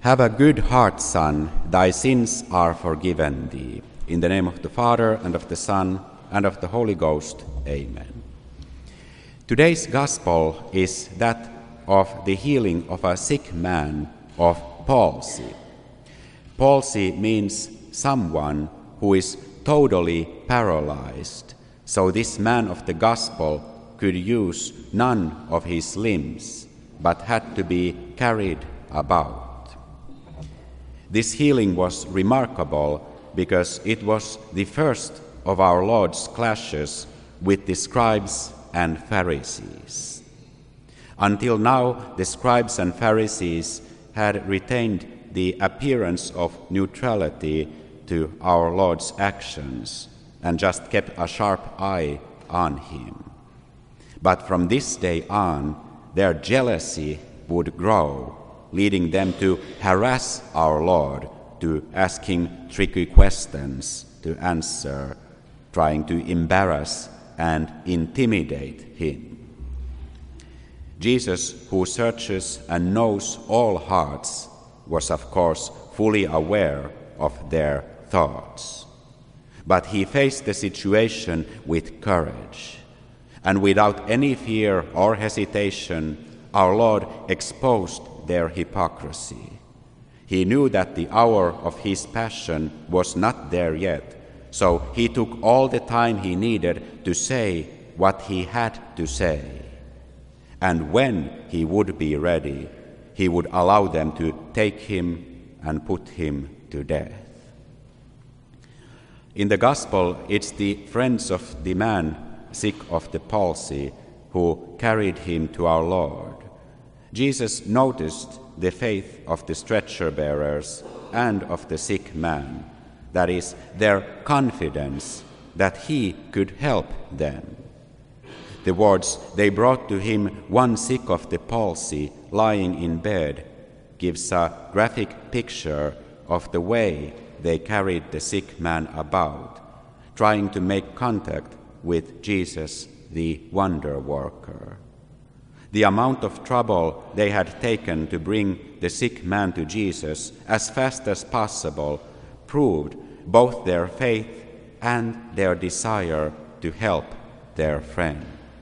Have a good heart, son, thy sins are forgiven thee. In the name of the Father, and of the Son, and of the Holy Ghost. Amen. Today's gospel is that of the healing of a sick man of palsy. Palsy means someone who is totally paralyzed, so this man of the gospel could use none of his limbs, but had to be carried about. This healing was remarkable because it was the first of our Lord's clashes with the scribes and Pharisees. Until now, the scribes and Pharisees had retained the appearance of neutrality to our Lord's actions and just kept a sharp eye on him. But from this day on, their jealousy would grow, leading them to harass our Lord, to ask him tricky questions to answer, trying to embarrass and intimidate him. Jesus, who searches and knows all hearts, was of course fully aware of their thoughts. But he faced the situation with courage, and without any fear or hesitation, our Lord exposed their hypocrisy. He knew that the hour of his passion was not there yet, so he took all the time he needed to say what he had to say. And when he would be ready, he would allow them to take him and put him to death. In the gospel, it's the friends of the man sick of the palsy who carried him to our Lord. Jesus noticed the faith of the stretcher-bearers and of the sick man, that is, their confidence that he could help them. The words, "They brought to him one sick of the palsy lying in bed," gives a graphic picture of the way they carried the sick man about, trying to make contact with Jesus, the wonder worker. The amount of trouble they had taken to bring the sick man to Jesus as fast as possible proved both their faith and their desire to help their friend.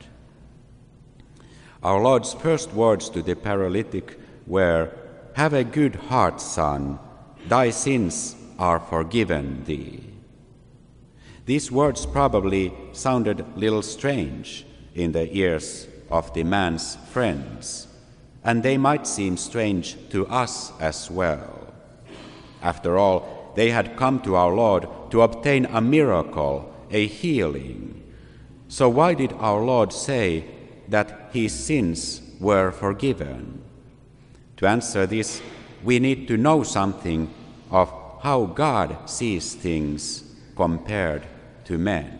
Our Lord's first words to the paralytic were, "Have a good heart, son, thy sins are forgiven thee." These words probably sounded a little strange in the ears of the man's friends, and they might seem strange to us as well. After all, they had come to our Lord to obtain a miracle, a healing. So why did our Lord say that his sins were forgiven? To answer this, we need to know something of how God sees things compared to men.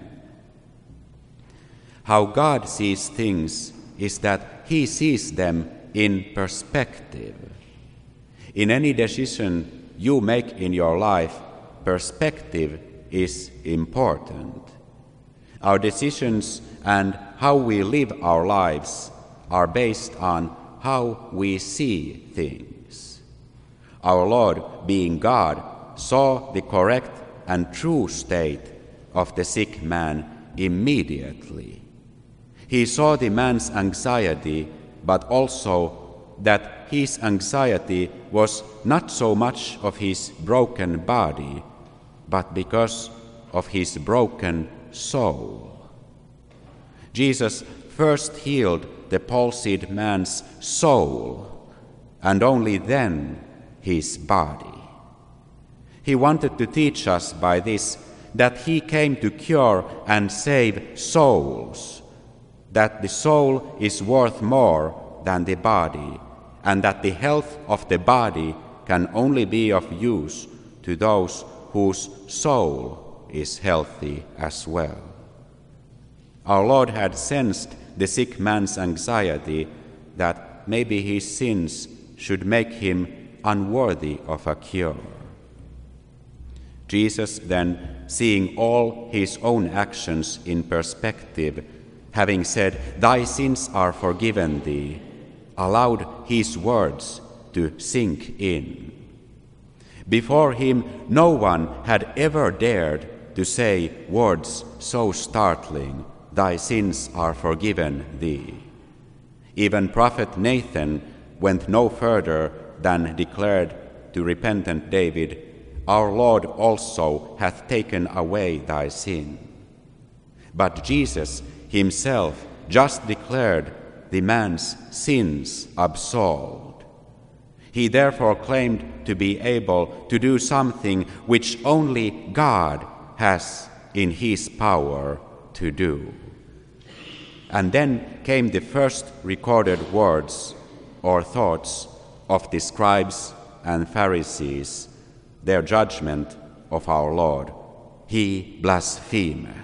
How God sees things is that he sees them in perspective. In any decision you make in your life, perspective is important. Our decisions and how we live our lives are based on how we see things. Our Lord, being God, saw the correct and true state of the sick man immediately. He saw the man's anxiety, but also that his anxiety was not so much of his broken body, but because of his broken soul. Jesus first healed the palsied man's soul, and only then his body. He wanted to teach us by this that he came to cure and save souls, that the soul is worth more than the body, and that the health of the body can only be of use to those whose soul is healthy as well. Our Lord had sensed the sick man's anxiety that maybe his sins should make him unworthy of a cure. Jesus then, seeing all his own actions in perspective, having said, "Thy sins are forgiven thee," allowed his words to sink in. Before him, no one had ever dared to say words so startling, "Thy sins are forgiven thee." Even prophet Nathan went no further than declared to repentant David, "Our Lord also hath taken away thy sin." But Jesus himself just declared the man's sins absolved. He therefore claimed to be able to do something which only God has in his power to do. And then came the first recorded words or thoughts of the scribes and Pharisees, their judgment of our Lord. "He blasphemeth."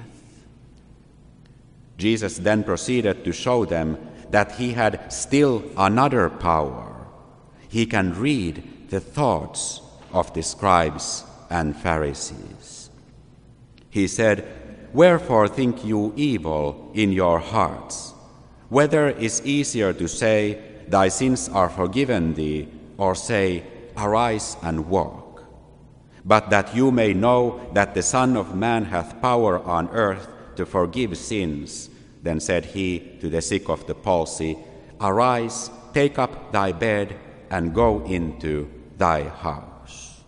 Jesus then proceeded to show them that he had still another power. He can read the thoughts of the scribes and Pharisees. He said, "Wherefore think you evil in your hearts? Whether is easier to say, 'Thy sins are forgiven thee,' or say, 'Arise and walk'? But that you may know that the Son of Man hath power on earth to forgive sins, then said he to the sick of the palsy, 'Arise, take up thy bed, and go into thy house.'"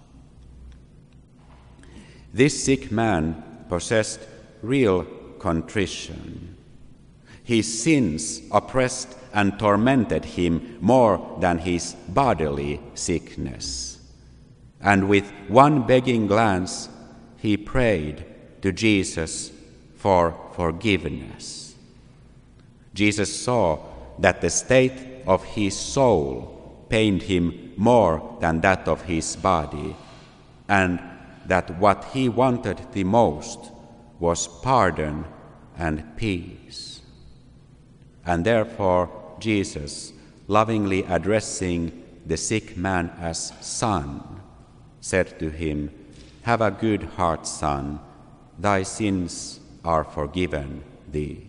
This sick man possessed real contrition. His sins oppressed and tormented him more than his bodily sickness. And with one begging glance, he prayed to Jesus for forgiveness. Jesus saw that the state of his soul pained him more than that of his body, and that what he wanted the most was pardon and peace. And therefore Jesus, lovingly addressing the sick man as son, said to him, "Have a good heart, son, thy sins are forgiven thee."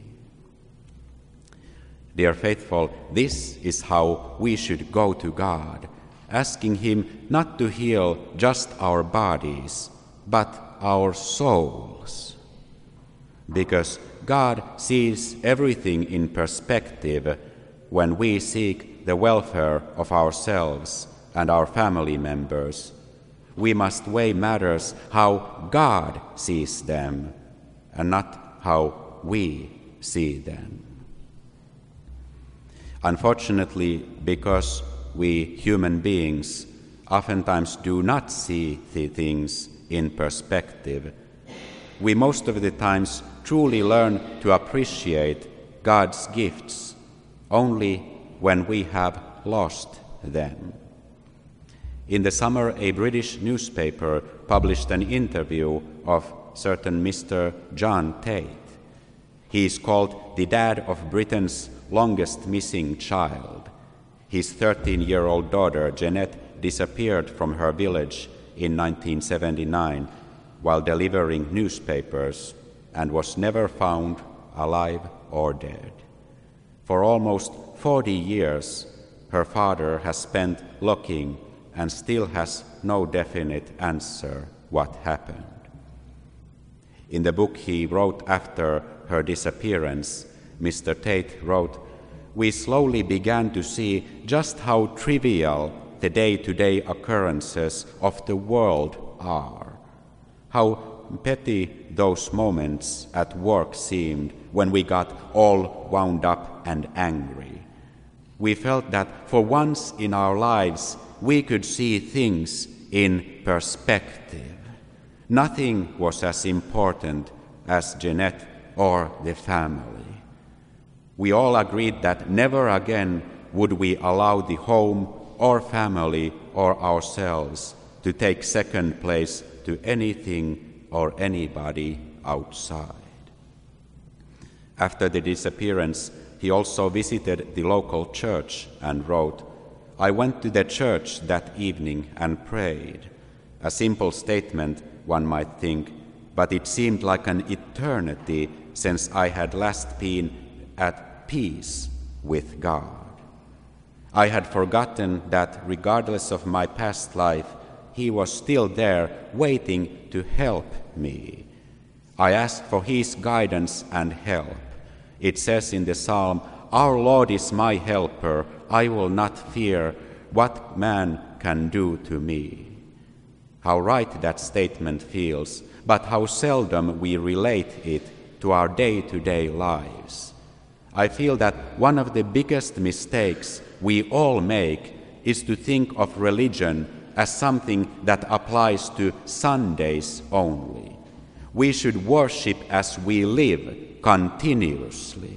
Dear faithful, this is how we should go to God, asking him not to heal just our bodies, but our souls. Because God sees everything in perspective when we seek the welfare of ourselves and our family members. We must weigh matters how God sees them and not how we see them. Unfortunately, because we human beings oftentimes do not see the things in perspective, we most of the times truly learn to appreciate God's gifts only when we have lost them. In the summer, a British newspaper published an interview of certain Mr. John Tate. He is called the dad of Britain's longest missing child. His 13-year-old daughter, Jeanette, disappeared from her village in 1979 while delivering newspapers and was never found alive or dead. For almost 40 years, her father has spent looking and still has no definite answer what happened. In the book he wrote after her disappearance, Mr. Tate wrote, "We slowly began to see just how trivial the day-to-day occurrences of the world are, how petty those moments at work seemed when we got all wound up and angry. We felt that for once in our lives we could see things in perspective. Nothing was as important as Jeanette or the family. We all agreed that never again would we allow the home or family or ourselves to take second place to anything or anybody outside." After the disappearance, he also visited the local church and wrote, "I went to the church that evening and prayed." A simple statement, one might think, but it seemed like an eternity since I had last been at peace with God. I had forgotten that regardless of my past life, he was still there, waiting to help me. I asked for his guidance and help. It says in the psalm, "Our Lord is my helper. I will not fear what man can do to me." How right that statement feels, but how seldom we relate it to our day-to-day lives. I feel that one of the biggest mistakes we all make is to think of religion as something that applies to Sundays only. We should worship as we live continuously.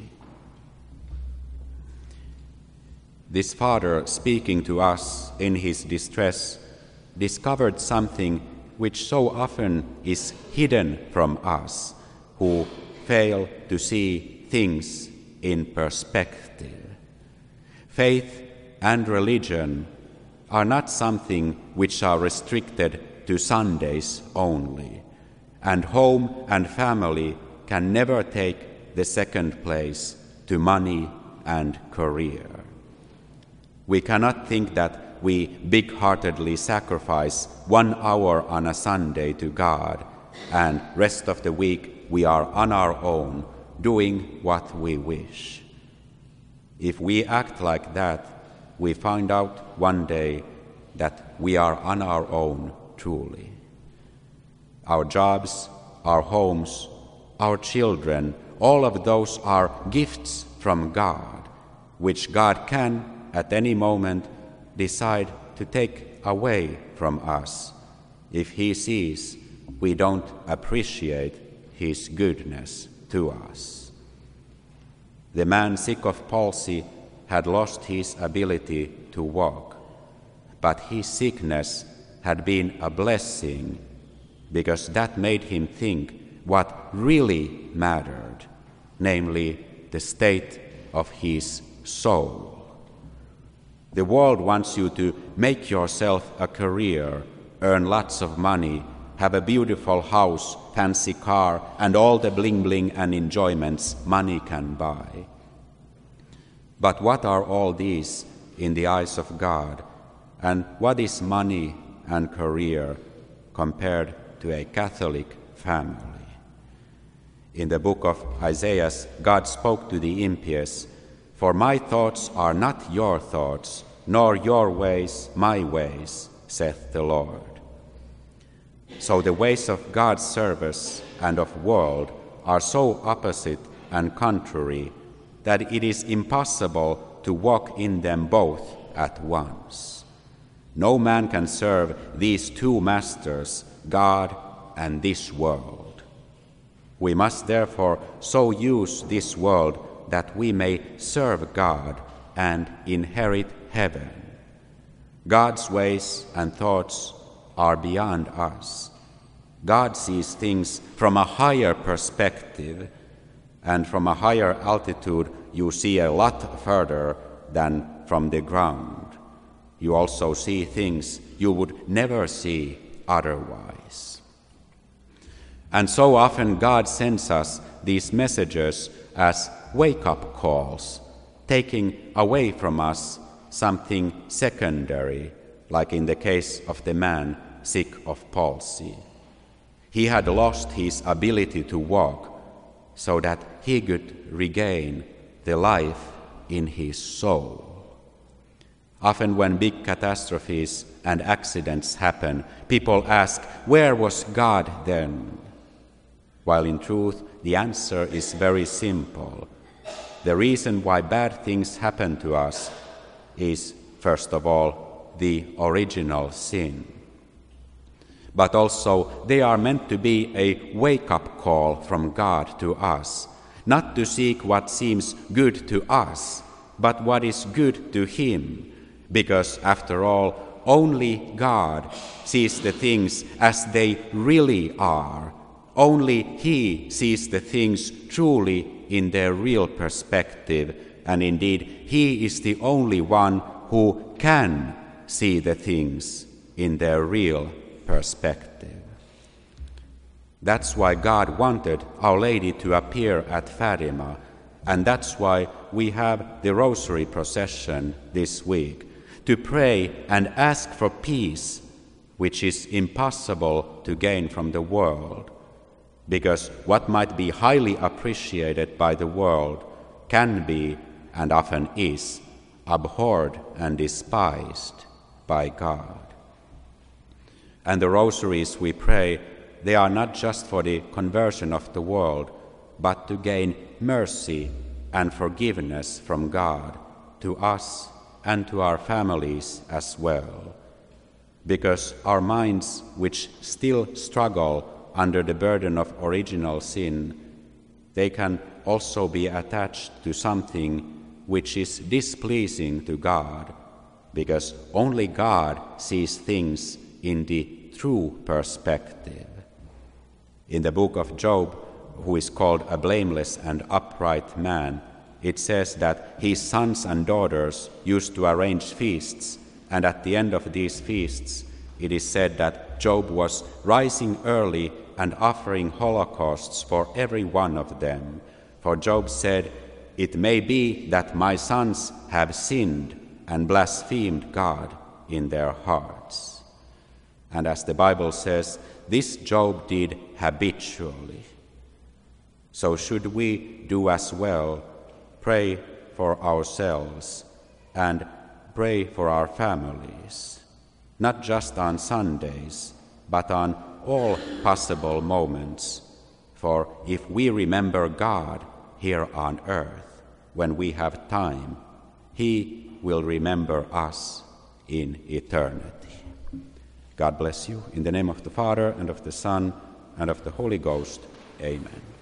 This father, speaking to us in his distress, discovered something which so often is hidden from us, who fail to see things in perspective. Faith and religion are not something which are restricted to Sundays only, and home and family can never take the second place to money and career. We cannot think that we big-heartedly sacrifice 1 hour on a Sunday to God, and rest of the week we are on our own, doing what we wish. If we act like that, we find out one day that we are on our own truly. Our jobs, our homes, our children, all of those are gifts from God, which God can, at any moment, decide to take away from us if he sees we don't appreciate his goodness to us. The man sick of palsy had lost his ability to walk, but his sickness had been a blessing because that made him think what really mattered, namely the state of his soul. The world wants you to make yourself a career, earn lots of money, have a beautiful house, fancy car, and all the bling-bling and enjoyments money can buy. But what are all these in the eyes of God, and what is money and career compared to a Catholic family? In the book of Isaiah, God spoke to the impious, "For my thoughts are not your thoughts, nor your ways my ways, saith the Lord." So the ways of God's service and of world are so opposite and contrary that it is impossible to walk in them both at once. No man can serve these two masters, God and this world. We must therefore so use this world that we may serve God and inherit heaven. God's ways and thoughts are beyond us. God sees things from a higher perspective, and from a higher altitude you see a lot further than from the ground. You also see things you would never see otherwise. And so often God sends us these messages as wake-up calls, taking away from us something secondary, like in the case of the man sick of palsy. He had lost his ability to walk so that he could regain the life in his soul. Often when big catastrophes and accidents happen, people ask, "Where was God then?" While in truth, the answer is very simple. The reason why bad things happen to us is, first of all, the original sin. But also, they are meant to be a wake-up call from God to us, not to seek what seems good to us, but what is good to Him, because, after all, only God sees the things as they really are. Only He sees the things truly in their real perspective, and indeed, He is the only one who can see the things in their real perspective. That's why God wanted Our Lady to appear at Fatima, and that's why we have the Rosary procession this week, to pray and ask for peace which is impossible to gain from the world, because what might be highly appreciated by the world can be, and often is, abhorred and despised by God. And the rosaries we pray, they are not just for the conversion of the world, but to gain mercy and forgiveness from God to us and to our families as well. Because our minds, which still struggle under the burden of original sin, they can also be attached to something which is displeasing to God, because only God sees things in the true perspective. In the book of Job, who is called a blameless and upright man, it says that his sons and daughters used to arrange feasts, and at the end of these feasts, it is said that Job was rising early and offering holocausts for every one of them. For Job said, "It may be that my sons have sinned and blasphemed God in their hearts." And as the Bible says, this Job did habitually. So should we do as well, pray for ourselves and pray for our families, not just on Sundays, but on all possible moments. For if we remember God here on earth when we have time, He will remember us in eternity. God bless you. In the name of the Father, and of the Son, and of the Holy Ghost. Amen.